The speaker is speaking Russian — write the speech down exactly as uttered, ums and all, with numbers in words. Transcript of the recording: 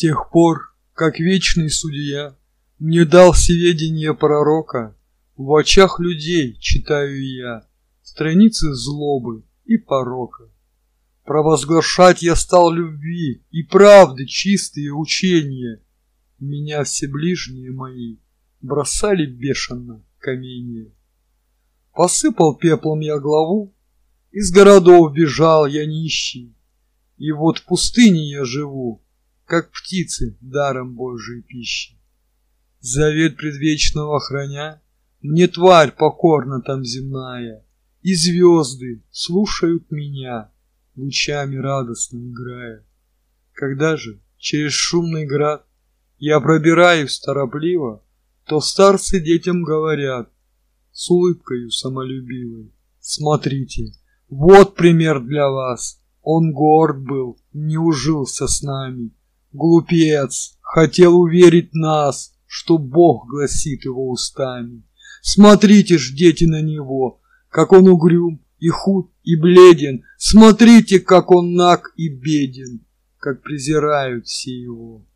тех пор, как вечный судья мне дал всеведение пророка, в очах людей читаю я страницы злобы и порока. Провозглашать я стал любви и правды чистые учения. Меня все ближние мои бросали бешено каменья. Посыпал пеплом я главу, из городов бежал я нищий, и вот в пустыне я живу, как птицы даром Божией пищи. Завет предвечного храня, мне тварь покорна там земная, и звезды слушают меня, лучами радостно играя. Когда же через шумный град я пробираюсь торопливо, то старцы детям говорят с улыбкою самолюбивой: смотрите, вот пример для вас. Он горд был, не ужился с нами. Глупец, хотел уверить нас, что Бог гласит его устами. Смотрите ж, дети, на него, как он угрюм и худ и бледен. Смотрите, как он наг и беден, как презирают все его.